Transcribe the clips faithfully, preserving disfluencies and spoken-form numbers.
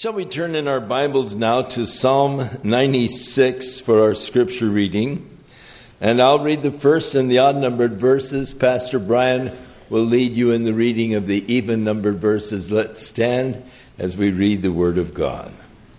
Shall we turn in our Bibles now to Psalm ninety-six for our scripture reading? And I'll read the first and the odd-numbered verses. Pastor Brian will lead you in the reading of the even-numbered verses. Let's stand as we read the Word of God.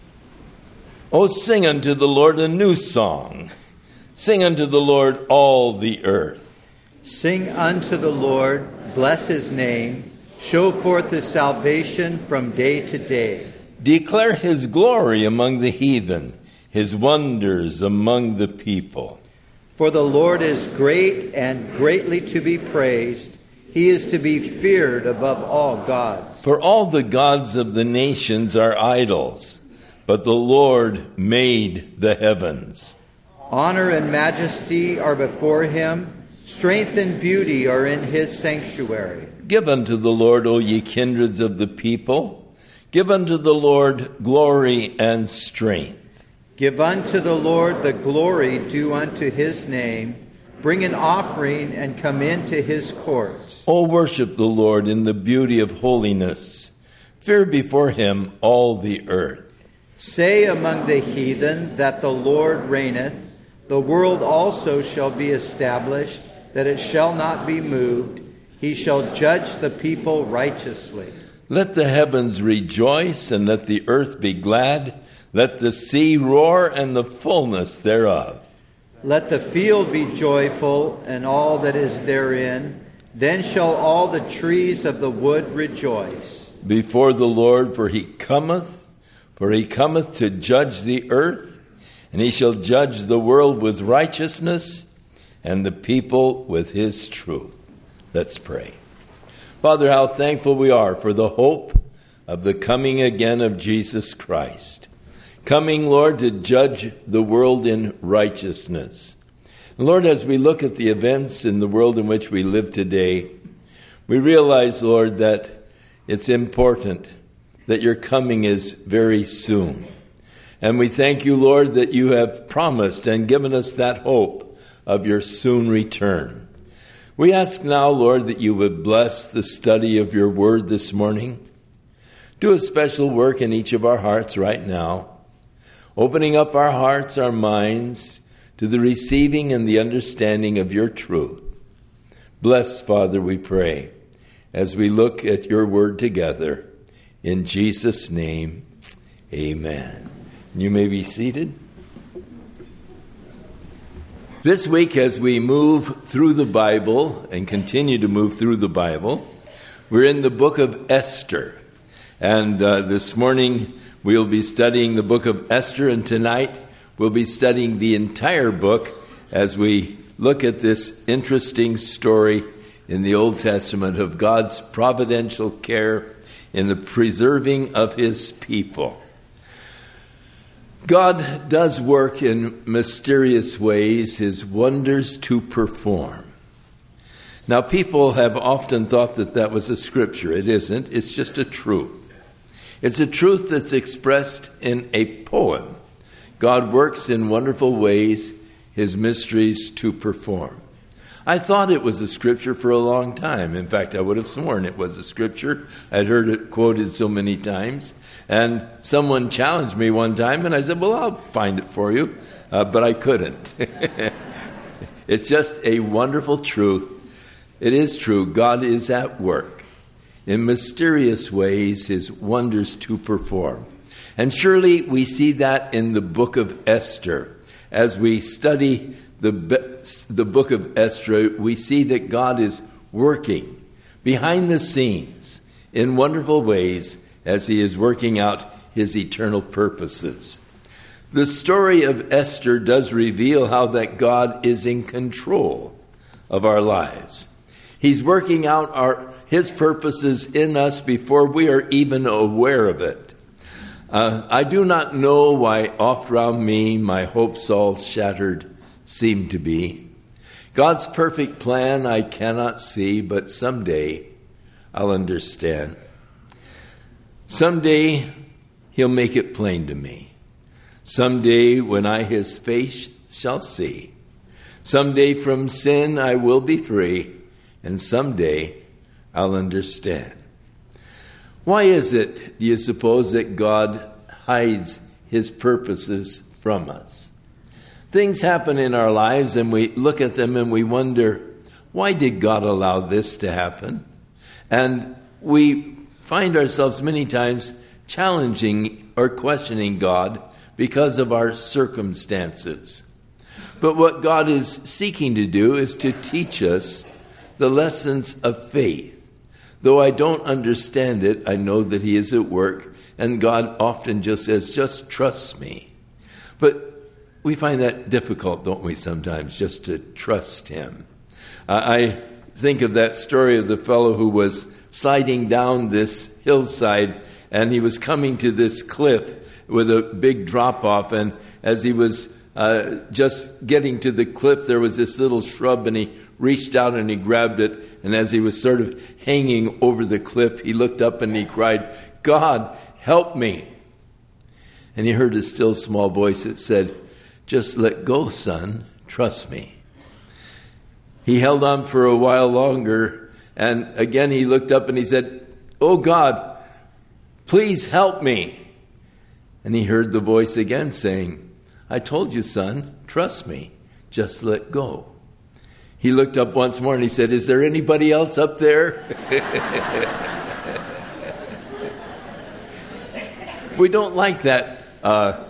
Oh, sing unto the Lord a new song. Sing unto the Lord all the earth. Sing unto the Lord, bless his name. Show forth his salvation from day to day. Declare his glory among the heathen, his wonders among the people. For the Lord is great and greatly to be praised. He is to be feared above all gods. For all the gods of the nations are idols, but the Lord made the heavens. Honor and majesty are before him. Strength and beauty are in his sanctuary. Give unto the Lord, O ye kindreds of the people. Give unto the Lord glory and strength. Give unto the Lord the glory due unto his name. Bring an offering and come into his courts. O worship the Lord in the beauty of holiness. Fear before him all the earth. Say among the heathen that the Lord reigneth. The world also shall be established, that it shall not be moved. He shall judge the people righteously. Let the heavens rejoice, and let the earth be glad. Let the sea roar, and the fullness thereof. Let the field be joyful, and all that is therein. Then shall all the trees of the wood rejoice before the Lord, for he cometh, for he cometh to judge the earth, and he shall judge the world with righteousness, and the people with his truth. Let's pray. Father, how thankful we are for the hope of the coming again of Jesus Christ. Coming, Lord, to judge the world in righteousness. And Lord, as we look at the events in the world in which we live today, we realize, Lord, that it's important that your coming is very soon. And we thank you, Lord, that you have promised and given us that hope of your soon return. We ask now, Lord, that you would bless the study of your word this morning. Do a special work in each of our hearts right now, opening up our hearts, our minds, to the receiving and the understanding of your truth. Bless, Father, we pray, as we look at your word together. In Jesus' name, amen. You may be seated. This week, as we move through the Bible and continue to move through the Bible, we're in the book of Esther. And uh, this morning, we'll be studying the book of Esther, and tonight we'll be studying the entire book as we look at this interesting story in the Old Testament of God's providential care in the preserving of his people. God does work in mysterious ways, his wonders to perform. Now, people have often thought that that was a scripture. It isn't. It's just a truth. It's a truth that's expressed in a poem. God works in wonderful ways, his mysteries to perform. I thought it was a scripture for a long time. In fact, I would have sworn it was a scripture. I'd heard it quoted so many times. And someone challenged me one time, and I said, well, I'll find it for you. Uh, but I couldn't. It's just a wonderful truth. It is true. God is at work in mysterious ways, his wonders to perform. And surely we see that in the book of Esther. As we study the, the book of Esther, we see that God is working behind the scenes in wonderful ways as he is working out his eternal purposes. The story of Esther does reveal how that God is in control of our lives. He's working out our his purposes in us before we are even aware of it. Uh, I do not know why oft round me my hopes all shattered seem to be. God's perfect plan I cannot see, but someday I'll understand. Someday he'll make it plain to me. Someday when I his face shall see. Someday from sin I will be free, and someday I'll understand. Why is it, do you suppose, that God hides his purposes from us. Things happen in our lives and we look at them and we wonder, why did God allow this to happen? And we find ourselves many times challenging or questioning God because of our circumstances. But what God is seeking to do is to teach us the lessons of faith. Though I don't understand it, I know that he is at work, and God often just says, just trust me. But we find that difficult, don't we, sometimes, just to trust him. Uh, I think of that story of the fellow who was sliding down this hillside, and he was coming to this cliff with a big drop-off, and as he was uh, just getting to the cliff, there was this little shrub, and he reached out and he grabbed it, and as he was sort of hanging over the cliff, he looked up and he cried, God, help me. And he heard a still small voice that said, just let go, son, trust me. He held on for a while longer, and again he looked up and he said, oh God, please help me. And he heard the voice again saying, I told you, son, trust me, just let go. He looked up once more and he said, is there anybody else up there? We don't like that, uh,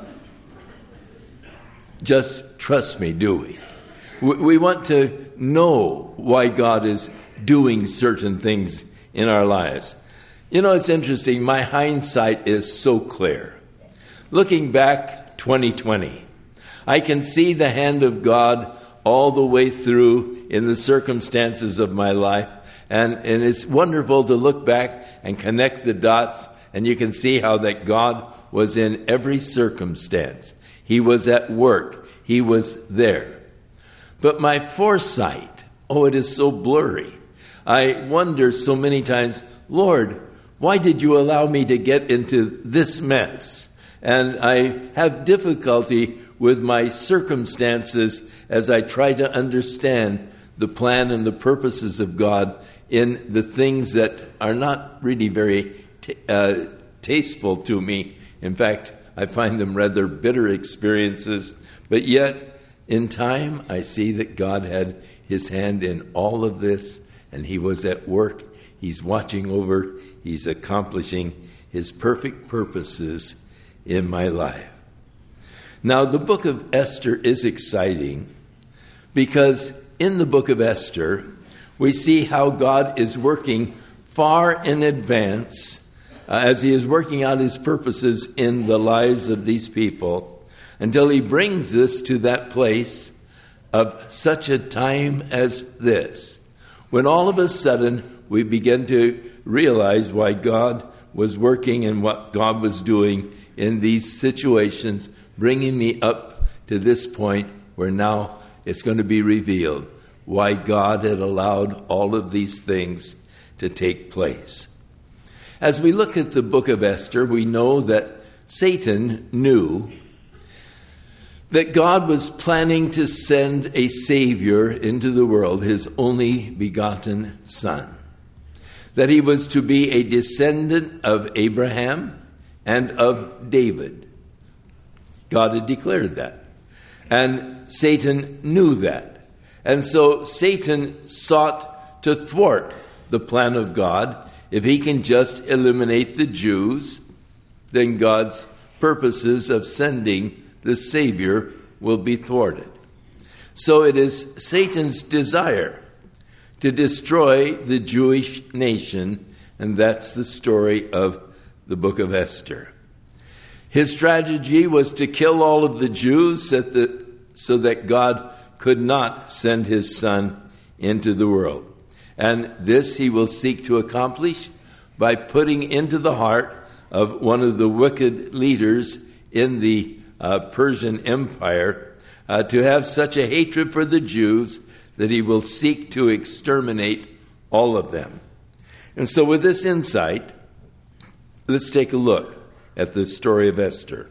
just trust me, do we? we? We want to know why God is doing certain things in our lives. You know, it's interesting. My hindsight is so clear. Looking back twenty twenty, I can see the hand of God all the way through in the circumstances of my life. And, and it's wonderful to look back and connect the dots, and you can see how that God was in every circumstance. He was at work. He was there. But my foresight, oh, it is so blurry. I wonder so many times, Lord, why did you allow me to get into this mess? And I have difficulty with my circumstances as I try to understand the plan and the purposes of God in the things that are not really very t- uh, tasteful to me. In fact, I find them rather bitter experiences. But yet, in time, I see that God had his hand in all of this, and he was at work. He's watching over. He's accomplishing his perfect purposes in my life. Now, the book of Esther is exciting because in the book of Esther, we see how God is working far in advance uh, as he is working out his purposes in the lives of these people until he brings us to that place of such a time as this, when all of a sudden we begin to realize why God was working and what God was doing in these situations, bringing me up to this point where now it's going to be revealed why God had allowed all of these things to take place. As we look at the book of Esther, we know that Satan knew that God was planning to send a Savior into the world, his only begotten Son, that he was to be a descendant of Abraham and of David. God had declared that. And Satan knew that. And so Satan sought to thwart the plan of God. If he can just eliminate the Jews, then God's purposes of sending the Savior will be thwarted. So it is Satan's desire to destroy the Jewish nation, and that's the story of the book of Esther. His strategy was to kill all of the Jews so that, so that God could not send his Son into the world. And this he will seek to accomplish by putting into the heart of one of the wicked leaders in the uh, Persian Empire uh, to have such a hatred for the Jews that he will seek to exterminate all of them. And so with this insight, let's take a look at the story of Esther.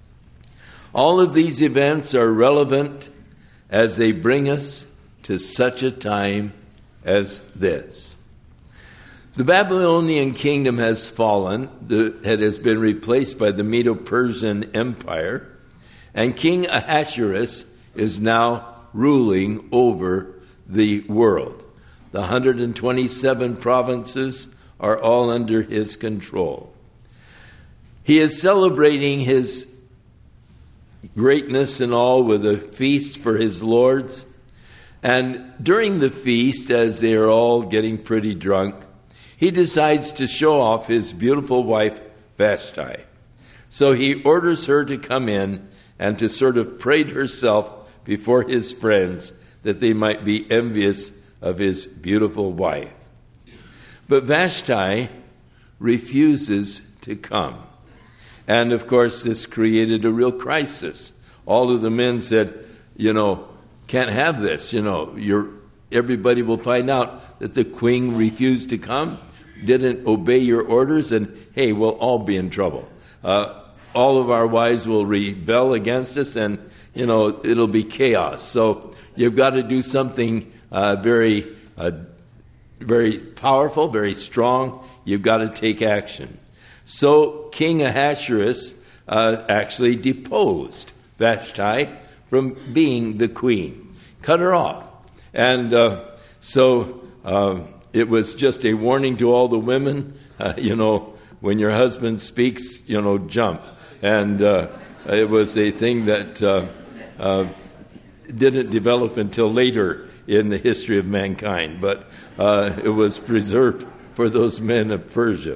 All of these events are relevant as they bring us to such a time as this. The Babylonian kingdom has fallen. The, it has been replaced by the Medo-Persian Empire. And King Ahasuerus is now ruling over the world. The one hundred twenty-seven provinces are all under his control. He is celebrating his greatness and all with a feast for his lords. And during the feast, as they are all getting pretty drunk, he decides to show off his beautiful wife, Vashti. So he orders her to come in and to sort of parade herself before his friends that they might be envious of his beautiful wife. But Vashti refuses to come. And of course, this created a real crisis. All of the men said, you know, can't have this. You know, you're, everybody will find out that the queen refused to come, didn't obey your orders, and hey, we'll all be in trouble. Uh, all of our wives will rebel against us, and, you know, it'll be chaos. So you've got to do something uh, very, uh, very powerful, very strong. You've got to take action. So King Ahasuerus uh, actually deposed Vashti from being the queen, cut her off. And uh, so uh, it was just a warning to all the women, uh, you know, when your husband speaks, you know, jump. And uh, it was a thing that uh, uh, didn't develop until later in the history of mankind, but uh, it was preserved for those men of Persia.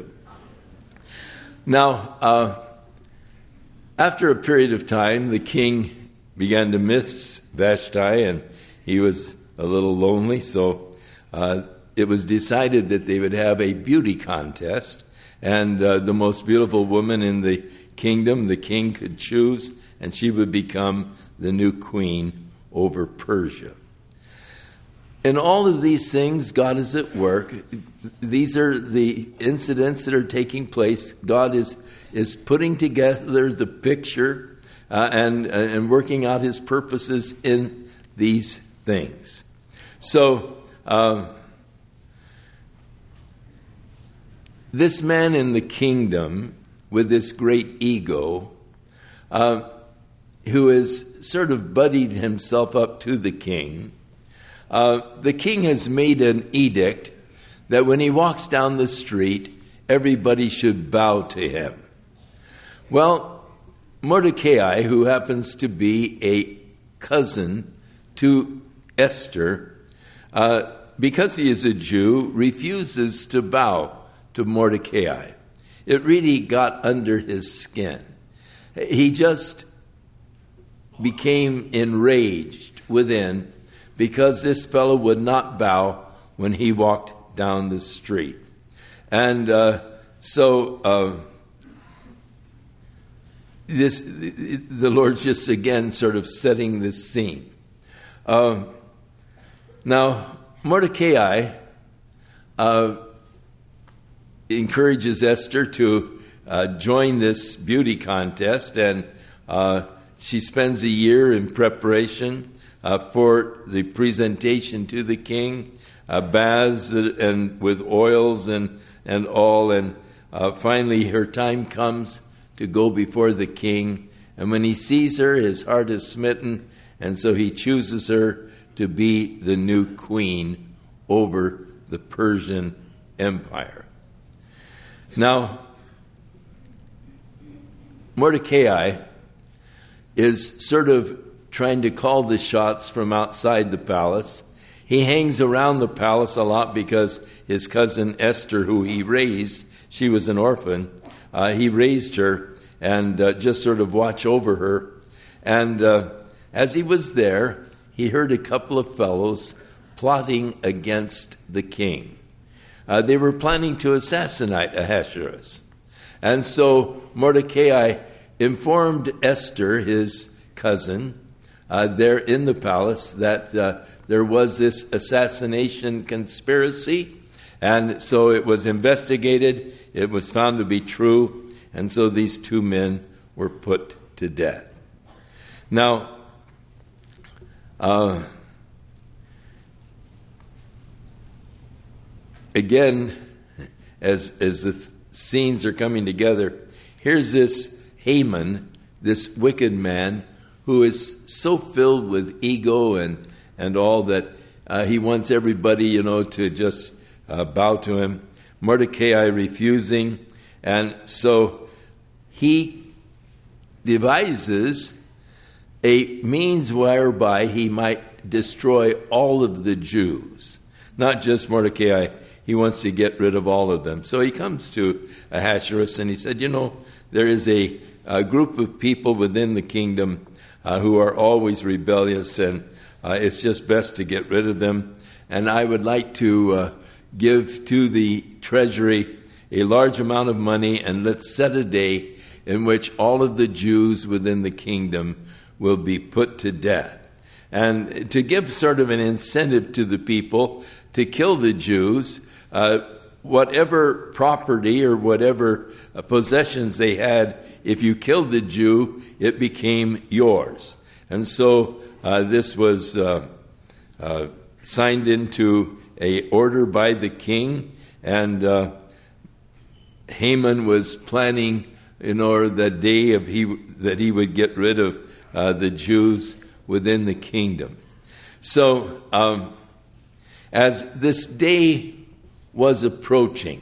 Now, uh, after a period of time, the king began to miss Vashti, and he was a little lonely, so uh, it was decided that they would have a beauty contest, and uh, the most beautiful woman in the kingdom, the king could choose, and she would become the new queen over Persia. In all of these things, God is at work. These are the incidents that are taking place. God is is putting together the picture uh, and, and working out his purposes in these things. So, uh, this man in the kingdom with this great ego, uh, who has sort of buddied himself up to the king, uh, the king has made an edict that when he walks down the street, everybody should bow to him. Well, Mordecai, who happens to be a cousin to Esther, uh, because he is a Jew, refuses to bow to Mordecai. It really got under his skin. He just became enraged within because this fellow would not bow when he walked down the street. And uh, so uh, this the Lord's just again sort of setting this scene. Uh, now, Mordecai uh, encourages Esther to uh, join this beauty contest, and uh, she spends a year in preparation uh, for the presentation to the king, uh, baths and with oils and, and all, and uh, finally her time comes to go before the king, and when he sees her, his heart is smitten, and so he chooses her to be the new queen over the Persian Empire. Now, Mordecai is sort of trying to call the shots from outside the palace. He hangs around the palace a lot because his cousin Esther, who he raised, she was an orphan, uh, he raised her and uh, just sort of watch over her. And uh, as he was there, he heard a couple of fellows plotting against the king. Uh, they were planning to assassinate Ahasuerus. And so Mordecai informed Esther, his cousin, uh, there in the palace, that uh, there was this assassination conspiracy. And so it was investigated. It was found to be true. And so these two men were put to death. Now, uh, again, as, as the th- scenes are coming together, here's this Haman, this wicked man, who is so filled with ego and, and all that uh, he wants everybody, you know, to just uh, bow to him. Mordecai refusing. And so he devises a means whereby he might destroy all of the Jews. Not just Mordecai. He wants to get rid of all of them. So he comes to Ahasuerus and he said, you know, there is a, a group of people within the kingdom uh, who are always rebellious, and uh, it's just best to get rid of them. And I would like to uh, give to the treasury a large amount of money, and let's set a day in which all of the Jews within the kingdom will be put to death. And to give sort of an incentive to the people to kill the Jews, uh, whatever property or whatever uh, possessions they had, if you killed the Jew, it became yours. And so uh, this was uh, uh, signed into a order by the king, and uh, Haman was planning, you know, the day of he that he would get rid of uh, the Jews within the kingdom. So um, as this day was approaching,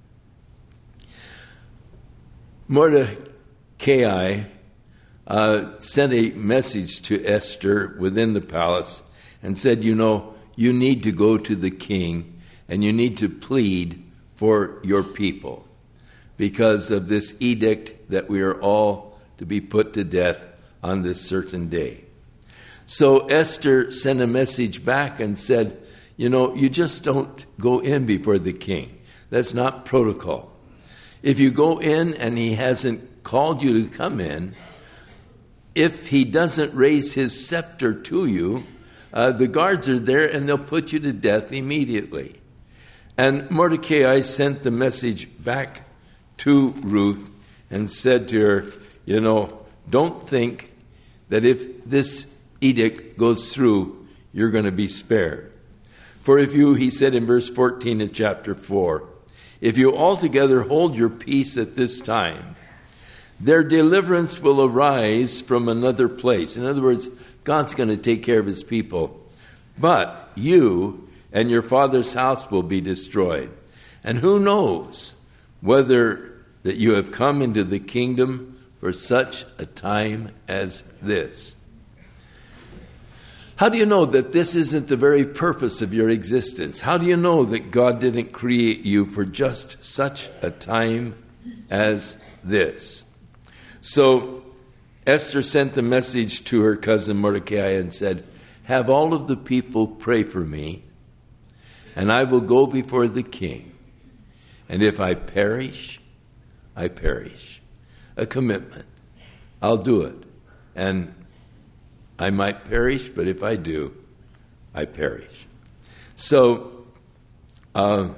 Mordecai uh, sent a message to Esther within the palace and said, you know, you need to go to the king and you need to plead for your people because of this edict that we are all to be put to death on this certain day. So Esther sent a message back and said, you know, you just don't go in before the king. That's not protocol. If you go in and he hasn't called you to come in, if he doesn't raise his scepter to you, uh, the guards are there and they'll put you to death immediately. And Mordecai sent the message back to Ruth and said to her, you know, don't think that if this edict goes through, you're going to be spared. For if you, he said in verse fourteen of chapter four, if you altogether hold your peace at this time, their deliverance will arise from another place. In other words, God's going to take care of his people. But you and your father's house will be destroyed. And who knows whether that you have come into the kingdom for such a time as this. How do you know that this isn't the very purpose of your existence? How do you know that God didn't create you for just such a time as this? So Esther sent the message to her cousin Mordecai and said, have all of the people pray for me, and I will go before the king. And if I perish, I perish. A commitment. I'll do it. And I might perish, but if I do, I perish. So uh,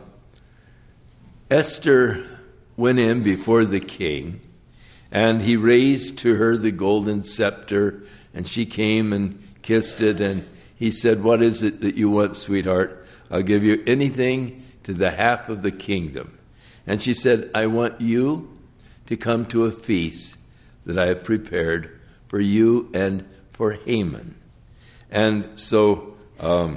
Esther went in before the king, and he raised to her the golden scepter, and she came and kissed it, and he said, what is it that you want, sweetheart? I'll give you anything to the half of the kingdom. And she said, I want you to come to a feast that I have prepared for you and for Haman. And so um,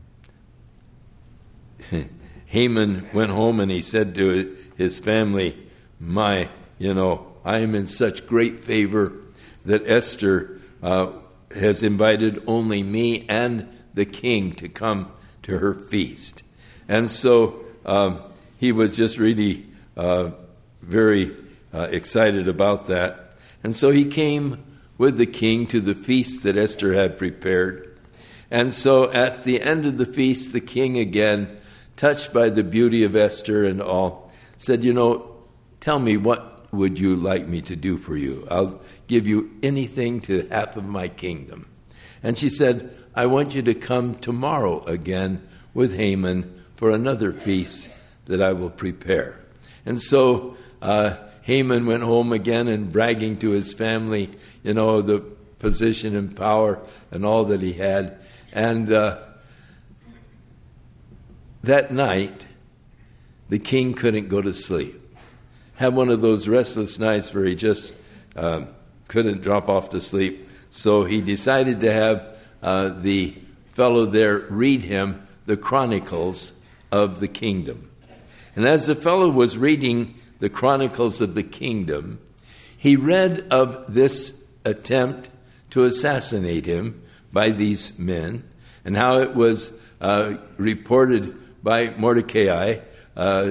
Haman went home and he said to his family, my, you know, I am in such great favor that Esther uh, has invited only me and the king to come to her feast. And so um, he was just really uh, very uh, excited about that. And so he came with the king to the feast that Esther had prepared. And so at the end of the feast, the king again, touched by the beauty of Esther and all, said, you know, tell me, what would you like me to do for you? I'll give you anything to half of my kingdom. And she said, I want you to come tomorrow again with Haman for another feast that I will prepare. And so uh, Haman went home again and bragging to his family, you know, the position and power and all that he had. And uh, that night, the king couldn't go to sleep. Had one of those restless nights where he just uh, couldn't drop off to sleep. So he decided to have uh, the fellow there read him the Chronicles of the Kingdom. And as the fellow was reading the Chronicles of the Kingdom, he read of this attempt to assassinate him by these men, and how it was uh, reported by Mordecai uh,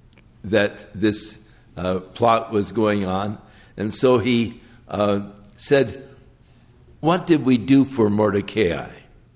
that this uh, plot was going on. And so he uh, said, "What did we do for Mordecai?"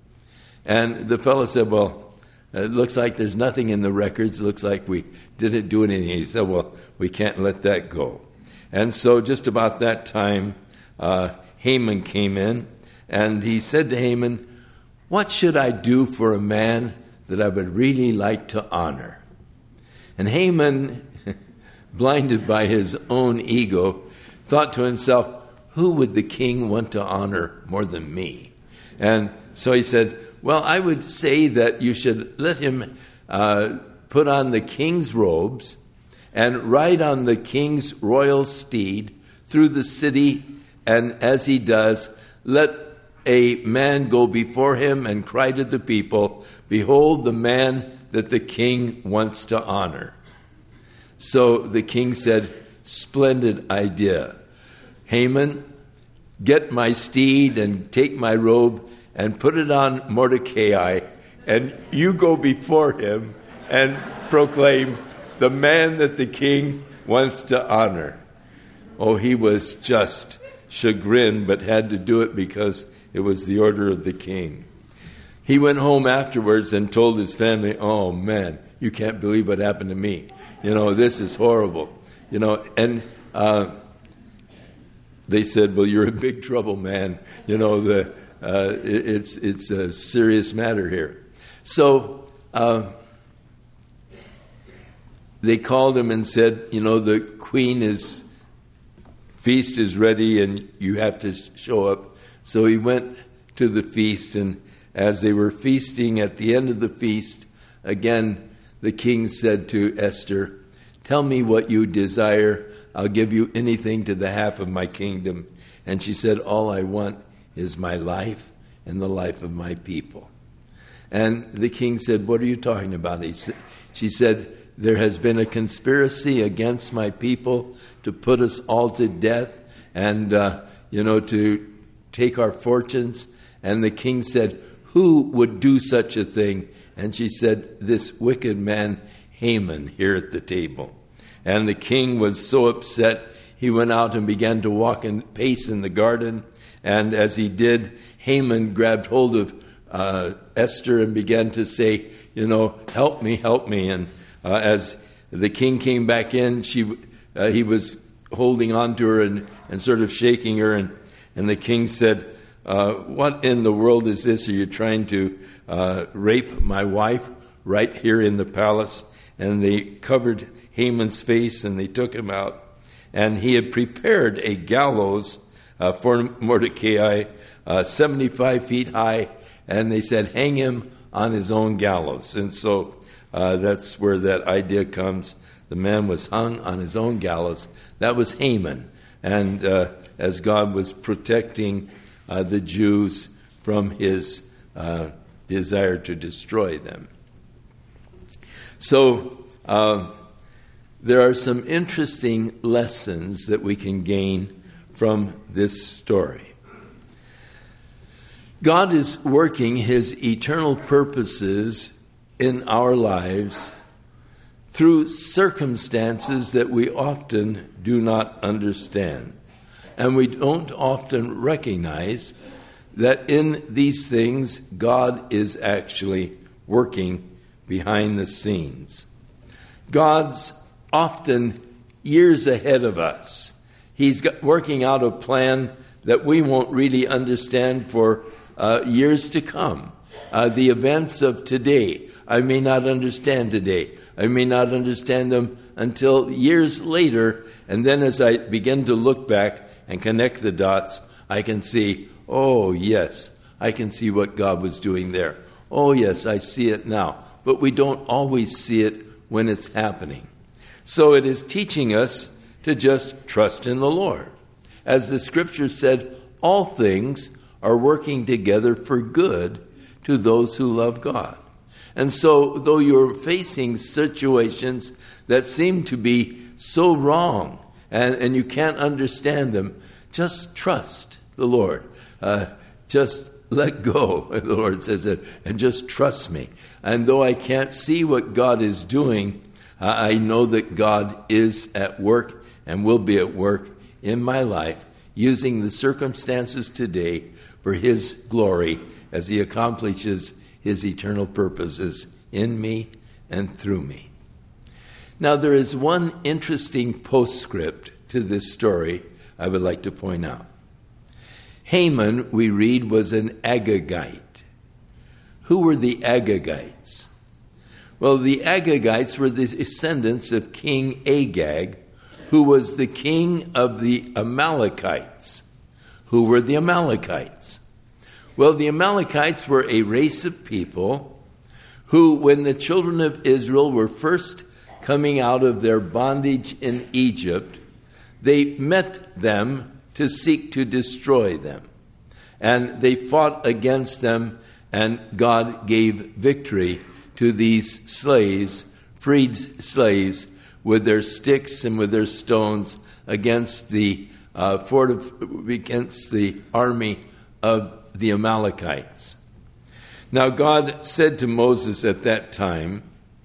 And the fellow said, "Well, it looks like there's nothing in the records. It looks like we didn't do anything." He said, "Well, we can't let that go." And so just about that time, uh, Haman came in, and he said to Haman, "What should I do for a man that I would really like to honor?" And Haman, blinded by his own ego, thought to himself, "Who would the king want to honor more than me?" And so he said, "Well, I would say that you should let him uh, put on the king's robes and ride on the king's royal steed through the city, and as he does, let a man go before him and cry to the people, 'Behold the man that the king wants to honor.'" So the king said, "Splendid idea. Haman, get my steed and take my robe and put it on Mordecai, and you go before him and proclaim, 'The man that the king wants to honor.'" Oh, he was just chagrined, but had to do it because it was the order of the king. He went home afterwards and told his family, "Oh, man, you can't believe what happened to me. You know, this is horrible." You know, and uh, they said, "Well, you're in big trouble, man. You know, the uh, it, it's it's a serious matter here." So uh, they called him and said, "You know, the queen is feast is ready, and you have to show up." So he went to the feast, and as they were feasting, at the end of the feast, again, the king said to Esther, "Tell me what you desire. I'll give you anything to the half of my kingdom." And she said, "All I want is my life and the life of my people." And the king said, "What are you talking about?" He sa- she said, "There has been a conspiracy against my people to put us all to death and, uh, you know, to take our fortunes." And the king said, "Who would do such a thing?" And she said, "This wicked man, Haman, here at the table." And the king was so upset, he went out and began to walk and pace in the garden. And as he did, Haman grabbed hold of uh, Esther and began to say, you know, "Help me, help me." And uh, as the king came back in, she uh, he was holding on to her and, and sort of shaking her. And, and the king said, uh, "What in the world is this? Are you trying to uh, rape my wife right here in the palace?" And they covered Haman's face and they took him out. And he had prepared a gallows uh, for Mordecai, uh, seventy-five feet high. And they said, "Hang him on his own gallows." And so uh, that's where that idea comes. The man was hung on his own gallows. That was Haman. And uh, as God was protecting uh, the Jews from his uh, desire to destroy them. So uh, there are some interesting lessons that we can gain from this story. God is working his eternal purposes in our lives through circumstances that we often do not understand. And we don't often recognize that in these things, God is actually working behind the scenes. God's often years ahead of us. He's got, working out a plan that we won't really understand for uh, years to come. Uh, the events of today, I may not understand today. I may not understand them until years later. And then as I begin to look back and connect the dots, I can see, oh, yes, I can see what God was doing there. Oh, yes, I see it now. But we don't always see it when it's happening. So it is teaching us to just trust in the Lord. As the scripture said, all things are working together for good to those who love God. And so, though you're facing situations that seem to be so wrong and, and you can't understand them, just trust the Lord. Uh, just let go, the Lord says it, and just trust me. And though I can't see what God is doing, uh, I know that God is at work and will be at work in my life, using the circumstances today for His glory as He accomplishes His eternal purposes in me and through me. Now, there is one interesting postscript to this story I would like to point out. Haman, we read, was an Agagite. Who were the Agagites? Well, the Agagites were the descendants of King Agag, who was the king of the Amalekites. Who were the Amalekites? Well, the Amalekites were a race of people who, when the children of Israel were first coming out of their bondage in Egypt, they met them to seek to destroy them. And they fought against them, and God gave victory to these slaves, freed slaves, with their sticks and with their stones against the uh, fortif- against the army of the Amalekites. Now God said to Moses at that time,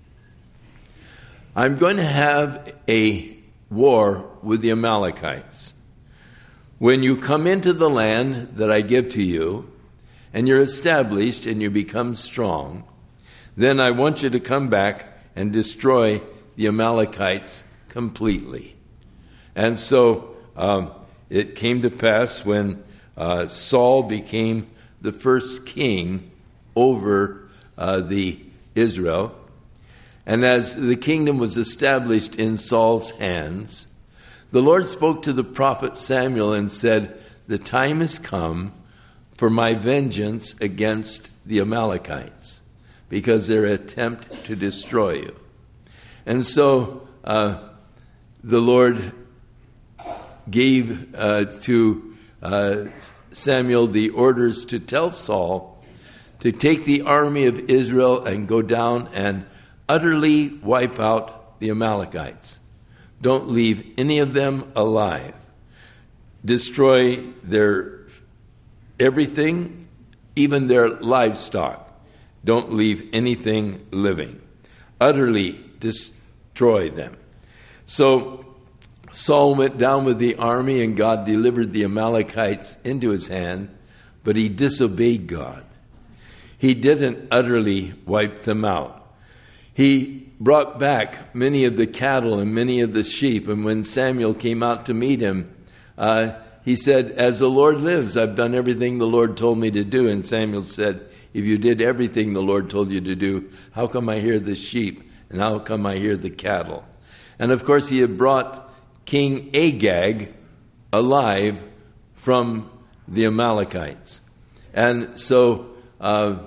I'm going to have a war with the Amalekites. When you come into the land that I give to you, and you're established and you become strong, then I want you to come back and destroy the Amalekites completely. And so um, it came to pass when uh, Saul became the first king over uh, the Israel, and as the kingdom was established in Saul's hands, the Lord spoke to the prophet Samuel and said, the time has come for my vengeance against the Amalekites, because their attempt to destroy you. And so uh, the Lord gave uh, to uh, Samuel the orders to tell Saul to take the army of Israel and go down and utterly wipe out the Amalekites. Don't leave any of them alive. Destroy their everything, even their livestock. Don't leave anything living. Utterly destroy them. So Saul went down with the army, and God delivered the Amalekites into his hand, but he disobeyed God. He didn't utterly wipe them out. He brought back many of the cattle and many of the sheep, and when Samuel came out to meet him, uh, he said, as the Lord lives, I've done everything the Lord told me to do. And Samuel said, if you did everything the Lord told you to do, how come I hear the sheep, and how come I hear the cattle? And of course he had brought King Agag alive from the Amalekites. And so uh,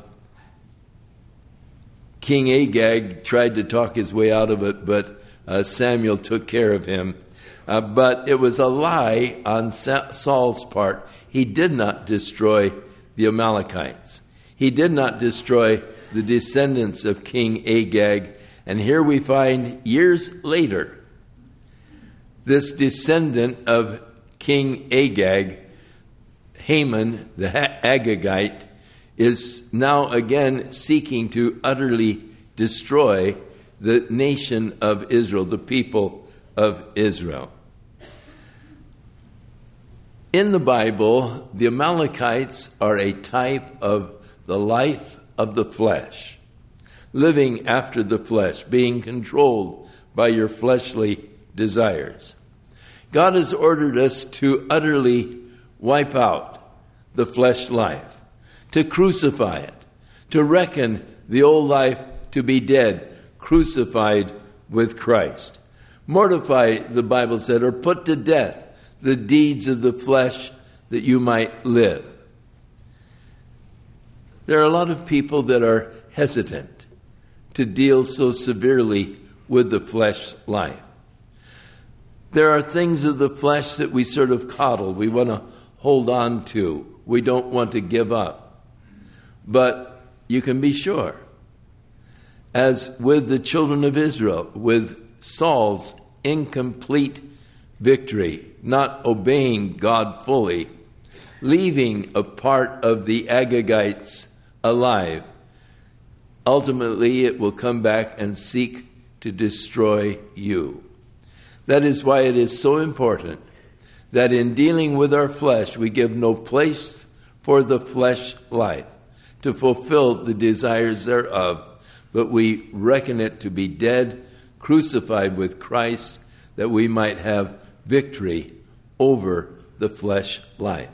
King Agag tried to talk his way out of it, but uh, Samuel took care of him. Uh, but it was a lie on Sa- Saul's part. He did not destroy the Amalekites. He did not destroy the descendants of King Agag. And here we find years later, this descendant of King Agag, Haman, the Agagite, is now again seeking to utterly destroy the nation of Israel, the people of Israel. In the Bible, the Amalekites are a type of the life of the flesh, living after the flesh, being controlled by your fleshly desires. God has ordered us to utterly wipe out the flesh life, to crucify it, to reckon the old life to be dead, crucified with Christ. Mortify, the Bible said, or put to death the deeds of the flesh that you might live. There are a lot of people that are hesitant to deal so severely with the flesh life. There are things of the flesh that we sort of coddle, we want to hold on to, we don't want to give up. But you can be sure, as with the children of Israel, with Saul's incomplete victory, not obeying God fully, leaving a part of the Agagites alive, ultimately it will come back and seek to destroy you. That is why it is so important that in dealing with our flesh, we give no place for the flesh life to fulfill the desires thereof, but we reckon it to be dead, crucified with Christ, that we might have victory over the flesh life.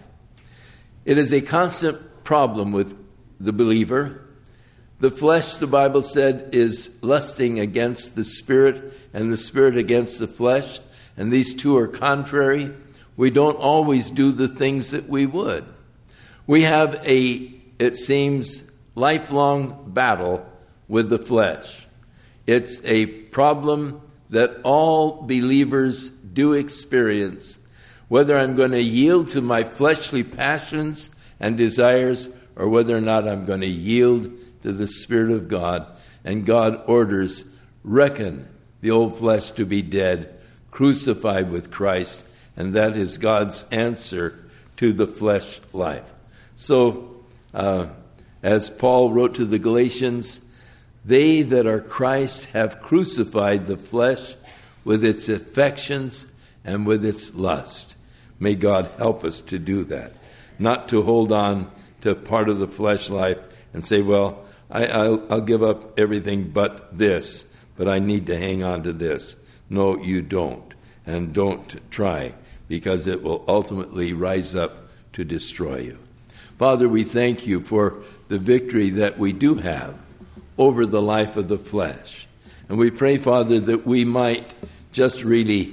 It is a constant problem with the believer. The flesh, the Bible said, is lusting against the spirit, and the spirit against the flesh, and these two are contrary. We don't always do the things that we would. We have a, it seems, lifelong battle with the flesh. It's a problem that all believers do experience, whether I'm going to yield to my fleshly passions and desires or whether or not I'm going to yield to the Spirit of God. And God orders, reckon the old flesh to be dead, crucified with Christ, and that is God's answer to the flesh life. So, uh, as Paul wrote to the Galatians, they that are Christ have crucified the flesh with its affections and with its lust. May God help us to do that, not to hold on to part of the flesh life and say, well, I, I'll, I'll give up everything but this, but I need to hang on to this. No, you don't, and don't try, because it will ultimately rise up to destroy you. Father, we thank you for the victory that we do have over the life of the flesh. And we pray, Father, that we might just really,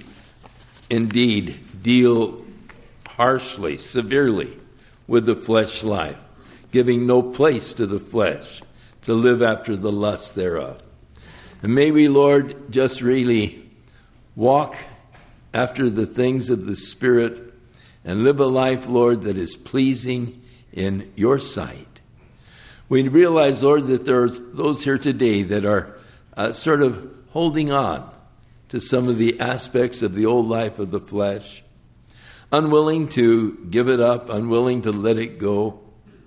indeed, deal harshly, severely with the flesh life, giving no place to the flesh to live after the lust thereof. And may we, Lord, just really walk after the things of the Spirit and live a life, Lord, that is pleasing in your sight. We realize, Lord, that there are those here today that are uh, sort of holding on to some of the aspects of the old life of the flesh, unwilling to give it up, unwilling to let it go.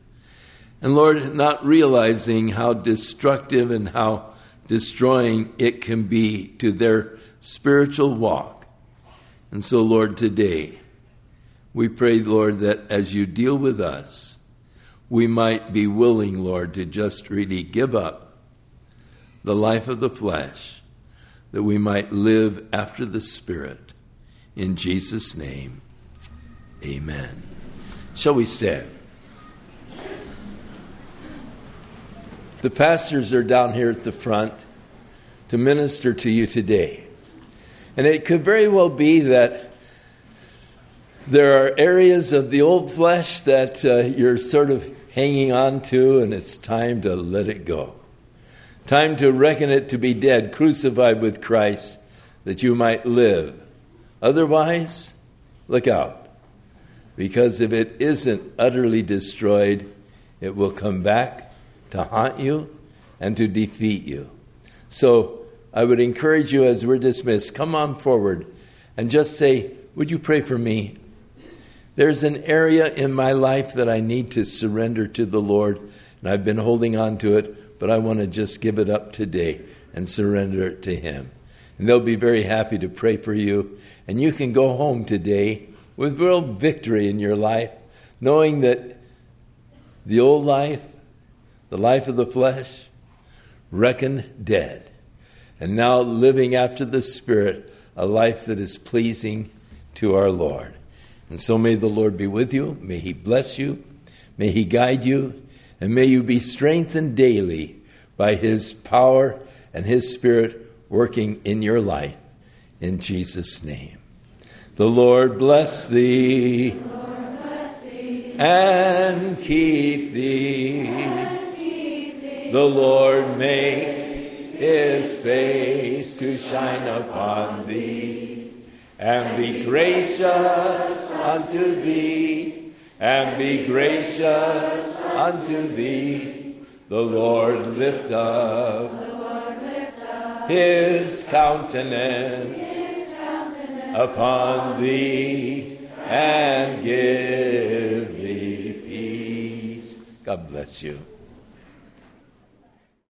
And Lord, not realizing how destructive and how destroying it can be to their spiritual walk. And so, Lord, today, we pray, Lord, that as you deal with us, we might be willing, Lord, to just really give up the life of the flesh, that we might live after the Spirit. In Jesus' name, amen. Shall we stand? The pastors are down here at the front to minister to you today. And it could very well be that there are areas of the old flesh that uh, you're sort of hanging on to, and it's time to let it go. Time to reckon it to be dead, crucified with Christ, that you might live. Otherwise, look out. Because if it isn't utterly destroyed, it will come back to haunt you and to defeat you. So I would encourage you as we're dismissed, come on forward and just say, would you pray for me? There's an area in my life that I need to surrender to the Lord, and I've been holding on to it, but I want to just give it up today and surrender it to Him. And they'll be very happy to pray for you. And you can go home today with real victory in your life, knowing that the old life, the life of the flesh, reckoned dead. And now living after the Spirit, a life that is pleasing to our Lord. And so may the Lord be with you. May He bless you. May He guide you. And may you be strengthened daily by His power and His Spirit working in your life. In Jesus' name. The Lord bless thee, Lord bless thee and keep thee. and keep thee. The Lord make his face to shine upon thee, and be gracious unto thee, and be gracious unto thee. The Lord lift up, The Lord lift up his countenance, his countenance upon thee, and give thee peace. God bless you.